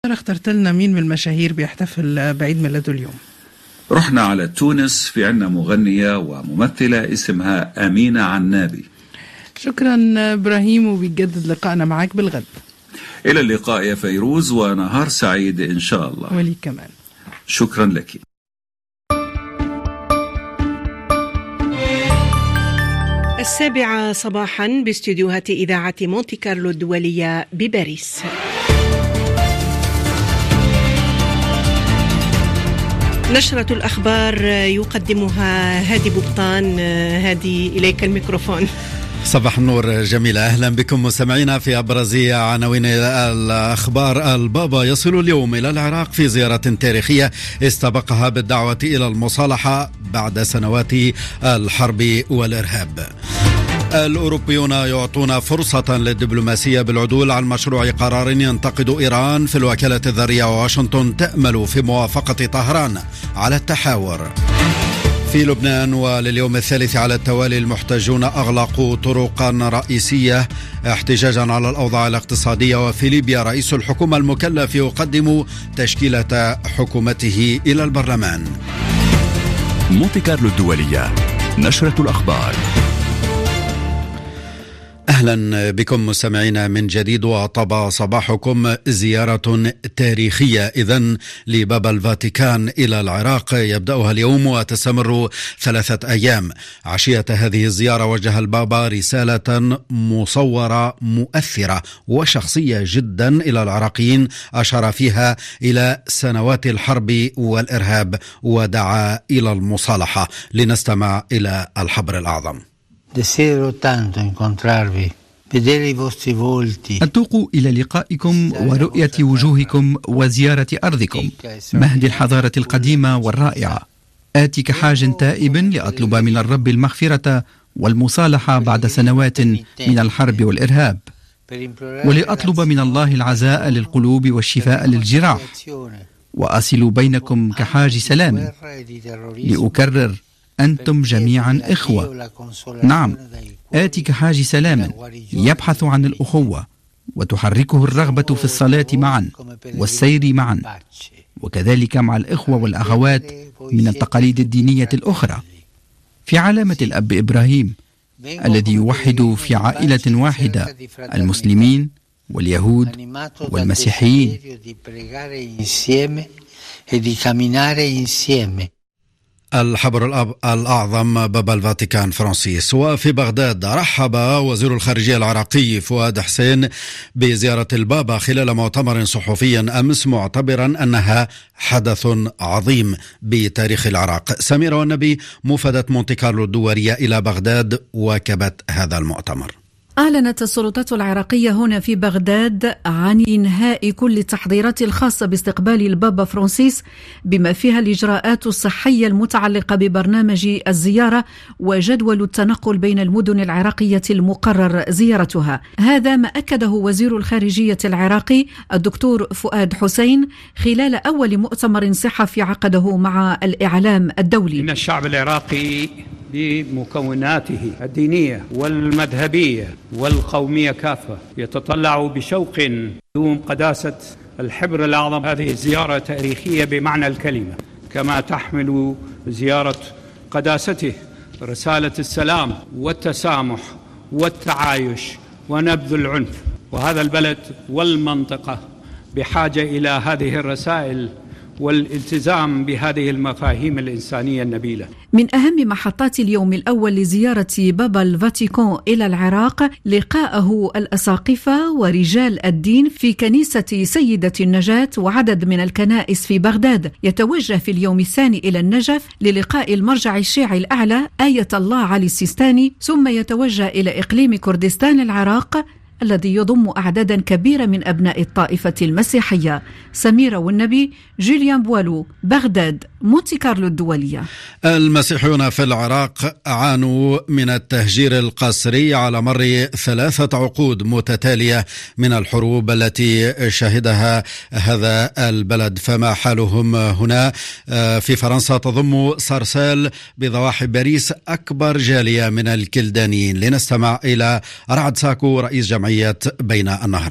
ترى اخترت لنا مين من المشاهير بيحتفل بعيد ميلاده اليوم؟ رحنا على تونس، في عنا مغنية وممثلة اسمها أمينة عنابي. شكرا إبراهيم، وبيجدد لقائنا معك بالغد. إلى اللقاء يا فيروز، ونهار سعيد إن شاء الله. ولي كمان. شكرا لك. 7 صباحا باستديوهات إذاعة مونتي كارلو الدولية بباريس. نشرة الأخبار يقدمها هادي بوبطان. هادي، إليك الميكروفون. صباح النور جميلة، أهلا بكم مستمعينا في أبرز عناوين الأخبار. البابا يصل اليوم إلى العراق في زيارة تاريخية استبقها بالدعوة إلى المصالحة بعد سنوات الحرب والإرهاب. الأوروبيون يعطون فرصة للدبلوماسية بالعدول عن مشروع قرار ينتقد إيران في الوكالة الذرية، وواشنطن تأمل في موافقة طهران على التحاور. في لبنان ولليوم الثالث على التوالي المحتجون أغلقوا طرقا رئيسية احتجاجا على الأوضاع الاقتصادية. وفي ليبيا رئيس الحكومة المكلف يقدم تشكيلة حكومته إلى البرلمان. مونتي كارلو الدولية، نشرة الأخبار. أهلا بكم مستمعينا من جديد، وطاب صباحكم زيارة تاريخية إذن لبابا الفاتيكان إلى العراق يبدأها اليوم وتستمر 3 أيام. عشية هذه الزيارة وجه البابا رسالة مصورة مؤثرة وشخصية جدا إلى العراقيين، أشار فيها إلى سنوات الحرب والإرهاب ودعا إلى المصالحة. لنستمع إلى الحبر الأعظم. أتوق إلى لقائكم ورؤية وجوهكم وزيارة أرضكم، مهد الحضارة القديمة والرائعة. آتي كحاج تائب لأطلب من الرب المغفرة والمصالحة بعد سنوات من الحرب والإرهاب، ولأطلب من الله العزاء للقلوب والشفاء للجراح، وأصل بينكم كحاج سلام. لأكرر، أنتم جميعا إخوة. نعم، آتي كحاج سلام يبحث عن الأخوة، وتحركه الرغبة في الصلاة معا والسير معا، وكذلك مع الإخوة والأخوات من التقاليد الدينية الأخرى، في علامة الأب إبراهيم الذي يوحد في عائلة واحدة المسلمين واليهود والمسيحيين. الحبر الأعظم بابا الفاتيكان فرانسيس. وفي بغداد رحب وزير الخارجية العراقي فؤاد حسين بزيارة البابا خلال مؤتمر صحفي أمس، معتبرا أنها حدث عظيم بتاريخ العراق. سميرة والنبي، مفادة مونتي كارلو الدولية إلى بغداد، واكبت هذا المؤتمر. أعلنت السلطات العراقية هنا في بغداد عن إنهاء كل التحضيرات الخاصة باستقبال البابا فرانسيس، بما فيها الإجراءات الصحية المتعلقة ببرنامج الزيارة وجدول التنقل بين المدن العراقية المقرر زيارتها. هذا ما أكده وزير الخارجية العراقي الدكتور فؤاد حسين خلال أول مؤتمر صحفي عقده مع الإعلام الدولي. إن الشعب العراقي بمكوناته الدينية والمذهبية والقومية كافة يتطلع بشوق دوم قداسة الحبر الأعظم هذه الزيارة تاريخية بمعنى الكلمة، كما تحمل زيارة قداسته رسالة السلام والتسامح والتعايش ونبذ العنف، وهذا البلد والمنطقة بحاجة إلى هذه الرسائل والالتزام بهذه المفاهيم الإنسانية النبيلة. من أهم محطات اليوم الأول لزيارة بابا الفاتيكان إلى العراق لقاءه الأساقفة ورجال الدين في كنيسة سيدة النجاة وعدد من الكنائس في بغداد. يتوجه في اليوم الثاني إلى النجف للقاء المرجع الشيعي الأعلى آية الله علي السيستاني، ثم يتوجه إلى إقليم كردستان العراق الذي يضم أعدادا كبيرة من أبناء الطائفة المسيحية. سميرة والنبي، جوليان بوالو، بغداد، مونتي كارلو الدولية. المسيحيون في العراق عانوا من التهجير القسري على مر 3 عقود متتالية من الحروب التي شهدها هذا البلد، فما حالهم هنا؟ في فرنسا تضم سارسيل بضواحي باريس أكبر جالية من الكلدانيين. لنستمع إلى رعد ساكو رئيس جمعية بين النهرين.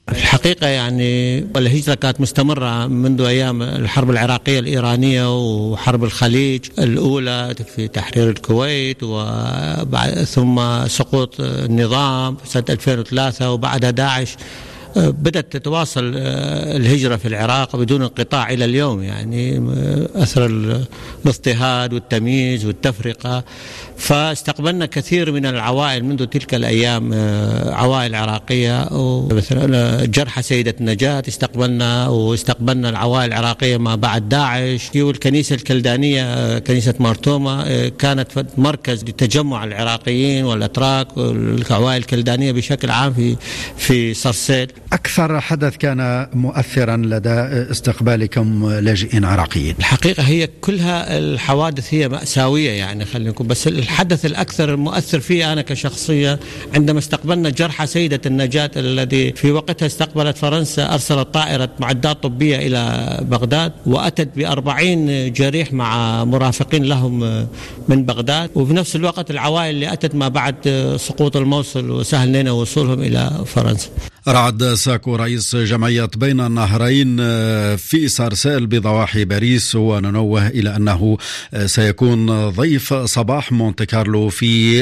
في الحقيقة يعني الهجرة كانت مستمرة منذ أيام الحرب العراقية الإيرانية وحرب الخليج الأولى في تحرير الكويت، ثم سقوط النظام في سنة 2003 وبعدها داعش. بدأت تتواصل الهجرة في العراق بدون انقطاع إلى اليوم، يعني أثر الاضطهاد والتمييز والتفرقة. فاستقبلنا كثير من العوائل منذ تلك الأيام، عوائل عراقية، مثل جرحى سيدة النجاة واستقبلنا العوائل العراقية ما بعد داعش. والكنيسة الكلدانية كنيسة مارتوما كانت مركز لتجمع العراقيين والأتراك والعوائل الكلدانية بشكل عام في صرصيل. أكثر حدث كان مؤثرا لدى استقبالكم لاجئين عراقيين؟ الحقيقة هي كلها الحوادث هي مأساوية، يعني خلينا نقول، بس الحدث الأكثر مؤثر فيه أنا كشخصية عندما استقبلنا جرحى سيدة النجاة، الذي في وقتها استقبلت فرنسا، أرسلت طائرة معدات طبية إلى بغداد وأتت ب40 جريح مع مرافقين لهم من بغداد. وفي نفس الوقت العوائل اللي أتت ما بعد سقوط الموصل وسهل لنا وصولهم إلى فرنسا. رعد ساكو رئيس جمعية بين النهرين في صرصيل بضواحي باريس، وننوه إلى أنه سيكون ضيف صباح مونتي كارلو في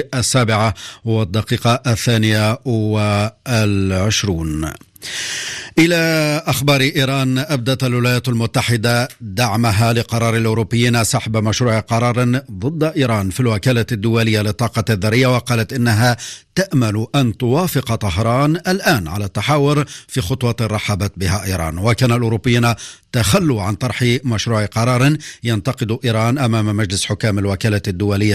7:22. إلى أخبار إيران. أبدت الولايات المتحدة دعمها لقرار الأوروبيين سحب مشروع قرار ضد إيران في الوكالة الدولية للطاقة الذرية، وقالت إنها تأمل أن توافق طهران الآن على التحاور في خطوة رحبت بها إيران. وكان الأوروبيين تخلوا عن طرح مشروع قرار ينتقد إيران أمام مجلس حكام الوكالة الدولية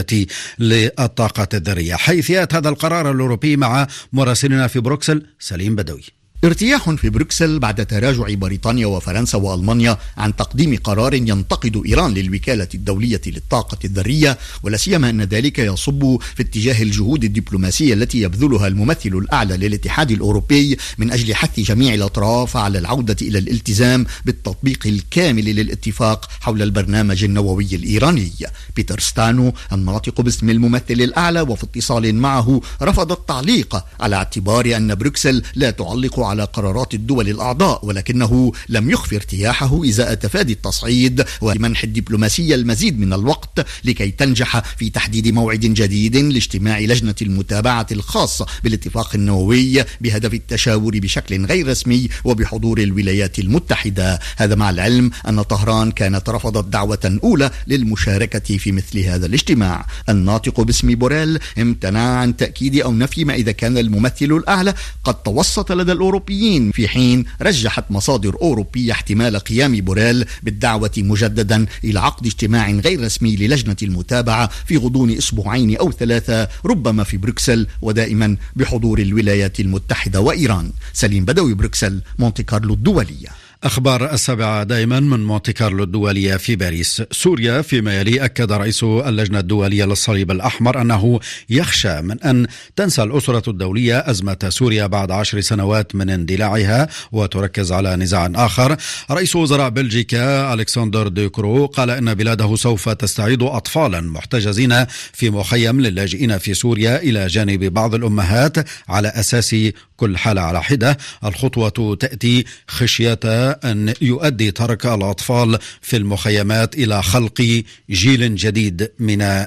للطاقة الذرية. حيثيات هذا القرار الأوروبي مع مراسلنا في بروكسل سليم بدوي. ارتياح في بروكسل بعد تراجع بريطانيا وفرنسا وألمانيا عن تقديم قرار ينتقد إيران للوكالة الدولية للطاقة الذرية، ولا سيما أن ذلك يصب في اتجاه الجهود الدبلوماسية التي يبذلها الممثل الأعلى للاتحاد الأوروبي من أجل حث جميع الأطراف على العودة إلى الالتزام بالتطبيق الكامل للاتفاق حول البرنامج النووي الإيراني. بيتر ستانو الناطق باسم الممثل الأعلى وفي اتصال معه رفض التعليق على اعتبار أن بروكسل لا تعلق على قرارات الدول الأعضاء، ولكنه لم يخفي ارتياحه إزاء تفادي التصعيد ومنح الدبلوماسية المزيد من الوقت لكي تنجح في تحديد موعد جديد لاجتماع لجنة المتابعة الخاصة بالاتفاق النووي بهدف التشاور بشكل غير رسمي وبحضور الولايات المتحدة. هذا مع العلم أن طهران كانت رفضت دعوة أولى للمشاركة في مثل هذا الاجتماع. الناطق باسم بوريل امتنع عن تأكيد أو نفي ما إذا كان الممثل الأعلى قد توسط لدى الأوروبيين، في حين رجحت مصادر أوروبية احتمال قيام بوريل بالدعوة مجددا إلى عقد اجتماع غير رسمي للجنة المتابعة في غضون 2 أو 3 ربما في بروكسل، ودائما بحضور الولايات المتحدة وإيران. سليم بدوي، بروكسل، مونتي كارلو الدولية. أخبار 7 دائما من مونتي كارلو الدولية في باريس. سوريا فيما يلي. أكد رئيس اللجنة الدولية للصليب الأحمر أنه يخشى من أن تنسى الأسرة الدولية أزمة سوريا بعد 10 سنوات من اندلاعها وتركز على نزاع آخر. رئيس وزراء بلجيكا ألكسندر دوكرو قال إن بلاده سوف تستعيد أطفالا محتجزين في مخيم للاجئين في سوريا إلى جانب بعض الأمهات على أساس كل حالة على حدة. الخطوة تأتي خشية أن يؤدي ترك الأطفال في المخيمات إلى خلق جيل جديد من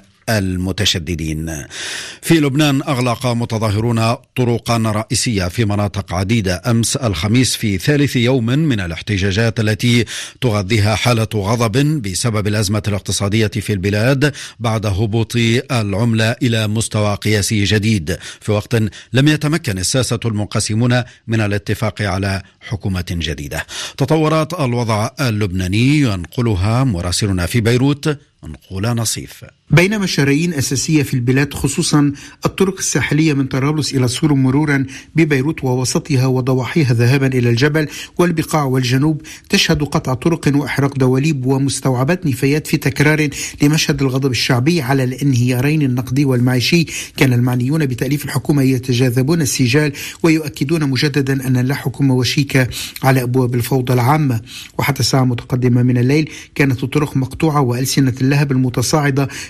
المتشددين. في لبنان أغلق متظاهرون طرقا رئيسية في مناطق عديدة أمس الخميس في 3 يوم من الاحتجاجات التي تغذيها حالة غضب بسبب الأزمة الاقتصادية في البلاد بعد هبوط العملة إلى مستوى قياسي جديد، في وقت لم يتمكن الساسة المنقسمون من الاتفاق على حكومة جديدة. تطورات الوضع اللبناني ينقلها مراسلنا في بيروت نقول نصيف. بينما شرايين أساسية في البلاد خصوصا الطرق الساحلية من طرابلس إلى صور مرورا ببيروت ووسطها وضواحيها ذهابا إلى الجبل والبقاع والجنوب تشهد قطع طرق وإحراق دواليب ومستوعبات نفايات في تكرار لمشهد الغضب الشعبي على الانهيارين النقدي والمعيشي. كان المعنيون بتأليف الحكومة يتجاذبون السجال ويؤكدون مجددا أن لا حكومة وشيكة على أبواب الفوضى العامة. وحتى ساعة متقدمة من الليل كانت الطرق مقطوعة وألسنة اللهب المتصاعدة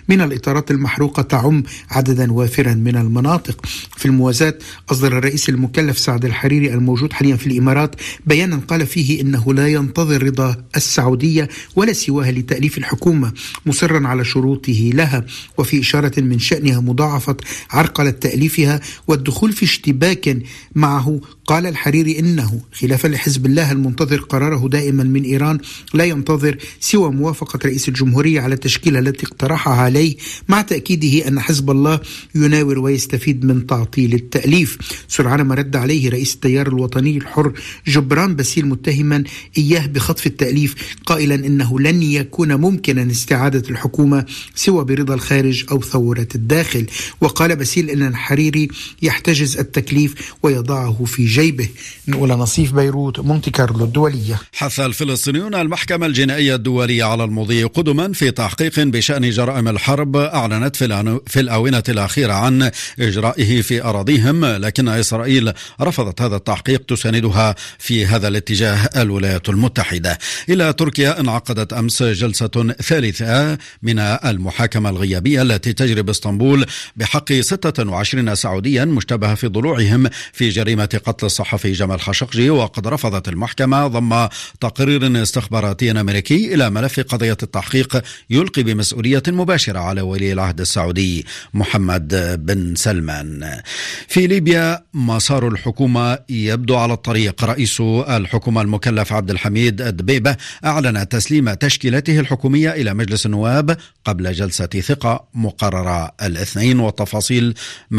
من الإطارات المحروقة تعم عددا وافرا من المناطق. في الموازاة أصدر الرئيس المكلف سعد الحريري الموجود حاليا في الإمارات بيانا قال فيه إنه لا ينتظر رضا السعودية ولا سواها لتأليف الحكومة، مصرا على شروطه لها، وفي إشارة من شأنها مضاعفة عرقلة تأليفها والدخول في اشتباك معه. قال الحريري إنه خلافا لحزب الله المنتظر قراره دائما من إيران لا ينتظر سوى موافقة رئيس الجمهورية على التشكيلة التي اقترحها عليه، مع تأكيده أن حزب الله يناور ويستفيد من تعطيل التأليف. سرعان ما رد عليه رئيس التيار الوطني الحر جبران باسيل متهما إياه بخطف التأليف، قائلا إنه لن يكون ممكنا استعادة الحكومة سوى برضا الخارج أو ثورة الداخل. وقال باسيل أن الحريري يحتجز التكليف ويضعه في جيبه. نقول نصيف بيروت، مونتي كارلو الدولية. حث الفلسطينيون المحكمة الجنائية الدولية على المضي قدما في تحقيق بشأن جرائم الحرب أعلنت في الآونة الأخيرة عن إجرائه في أراضيهم، لكن إسرائيل رفضت هذا التحقيق، تساندها في هذا الاتجاه الولايات المتحدة. إلى تركيا انعقدت أمس جلسة ثالثة من المحاكمة الغيابية التي تجري باسطنبول بحق 26 سعوديا مشتبه في ضلوعهم في جريمة قتل الصحفي جمال خاشقجي. وقد رفضت المحكمة ضم تقرير استخباراتي أمريكي إلى ملف قضية التحقيق يلقي بمسؤولية مباشرة على ولي العهد السعودي محمد بن سلمان. في ليبيا مسار الحكومة يبدو على الطريق. رئيس الحكومة المكلف عبد الحميد دبيبة أعلن تسليم تشكيلته الحكومية إلى مجلس النواب قبل جلسة ثقة مقررة الاثنين، والتفاصيل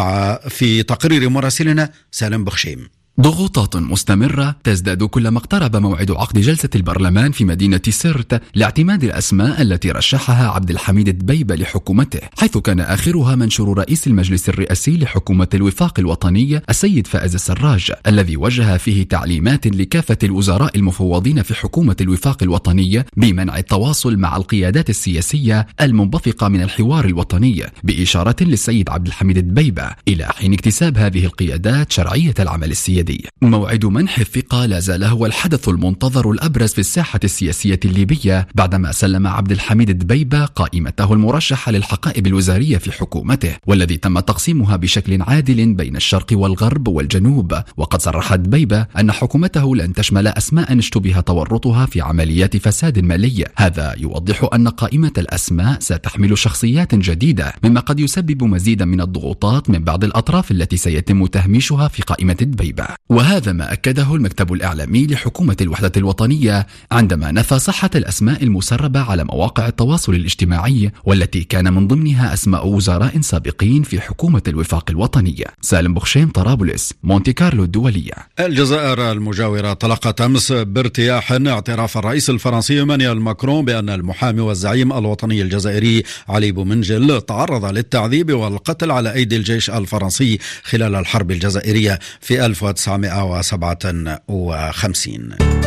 في تقرير مراسلنا سالم بخشيم. ضغوطات مستمرة تزداد كلما اقترب موعد عقد جلسة البرلمان في مدينة سرت لاعتماد الأسماء التي رشحها عبد الحميد دبيبة لحكومته، حيث كان آخرها منشور رئيس المجلس الرئاسي لحكومة الوفاق الوطنية السيد فائز السراج، الذي وجه فيه تعليمات لكافة الوزراء المفوضين في حكومة الوفاق الوطنية بمنع التواصل مع القيادات السياسية المنبثقة من الحوار الوطني، بإشارة للسيد عبد الحميد دبيبة إلى حين اكتساب هذه القيادات شرعية العمل السياسي. موعد منح الثقة لا زال هو الحدث المنتظر الأبرز في الساحة السياسية الليبية، بعدما سلم عبد الحميد دبيبة قائمته المرشحة للحقائب الوزارية في حكومته، والذي تم تقسيمها بشكل عادل بين الشرق والغرب والجنوب. وقد صرح دبيبة أن حكومته لن تشمل أسماء اشتبه تورطها في عمليات فساد مالي. هذا يوضح أن قائمة الأسماء ستحمل شخصيات جديدة، مما قد يسبب مزيدا من الضغوطات من بعض الأطراف التي سيتم تهميشها في قائمة دبيبة. وهذا ما أكده المكتب الإعلامي لحكومة الوحدة الوطنية عندما نفى صحة الأسماء المسربة على مواقع التواصل الاجتماعي، والتي كان من ضمنها أسماء وزراء سابقين في حكومة الوفاق الوطنية. سالم بخشيم، طرابلس، مونتي كارلو الدولية. الجزائر المجاورة تلقت أمس بارتياح اعتراف الرئيس الفرنسي إيمانويل ماكرون بأن المحامي والزعيم الوطني الجزائري علي بومنجل تعرض للتعذيب والقتل على أيدي الجيش الفرنسي خلال الحرب الجزائرية في 1957.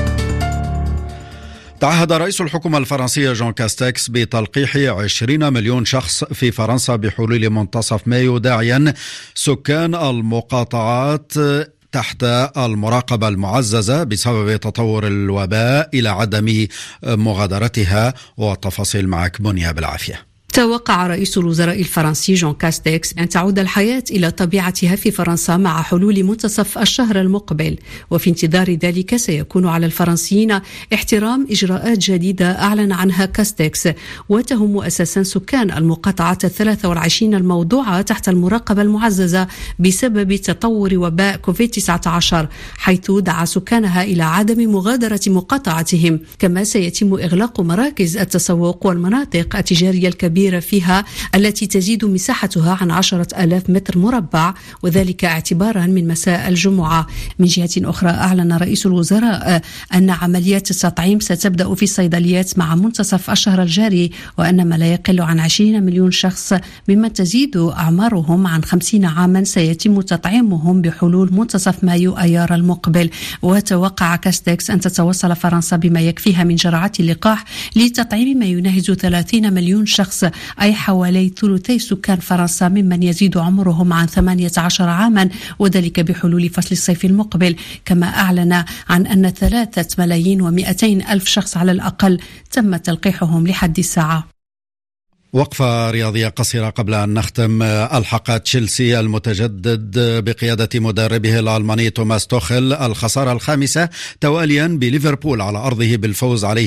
تعهد رئيس الحكومة الفرنسية جون كاستكس بتلقيح 20 مليون شخص في فرنسا بحلول منتصف مايو، داعيا سكان المقاطعات تحت المراقبة المعززة بسبب تطور الوباء إلى عدم مغادرتها. والتفاصيل معك منيا بالعافية. توقع رئيس الوزراء الفرنسي جون كاستكس أن تعود الحياة إلى طبيعتها في فرنسا مع حلول منتصف الشهر المقبل، وفي انتظار ذلك سيكون على الفرنسيين احترام إجراءات جديدة أعلن عنها كاستكس، وتهم أساسا سكان المقاطعات 23 الموضوعة تحت المراقبة المعززة بسبب تطور وباء كوفيد-19، حيث دعا سكانها إلى عدم مغادرة مقاطعتهم. كما سيتم إغلاق مراكز التسوق والمناطق التجارية الكبيرة فيها التي تزيد مساحتها عن 10,000 متر مربع، وذلك اعتبارا من مساء الجمعة. من جهة أخرى أعلن رئيس الوزراء أن عمليات التطعيم ستبدأ في الصيدليات مع منتصف الشهر الجاري، وأن ما لا يقل عن 20 مليون شخص ممن تزيد أعمارهم عن 50 عاما سيتم تطعيمهم بحلول منتصف مايو أيار المقبل. وتوقع كاستكس أن تتوصل فرنسا بما يكفيها من جرعات اللقاح لتطعيم ما يناهز 30 مليون شخص، أي حوالي ثلثي سكان فرنسا ممن يزيد عمرهم عن 18 عاما، وذلك بحلول فصل الصيف المقبل. كما أعلن عن أن 3,200,000 شخص على الأقل تم تلقيحهم لحد الساعة. وقفة رياضية قصيرة قبل أن نختم. ألحق تشيلسي المتجدد بقيادة مدربه الألماني توماس توخيل الخسارة الخامسة تواليا بليفربول على أرضه بالفوز عليه